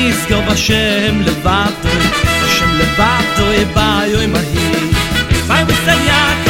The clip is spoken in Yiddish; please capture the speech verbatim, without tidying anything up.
נזכור בשם לבדו, השם לבדו יבאיו עמהי, ביי וסייק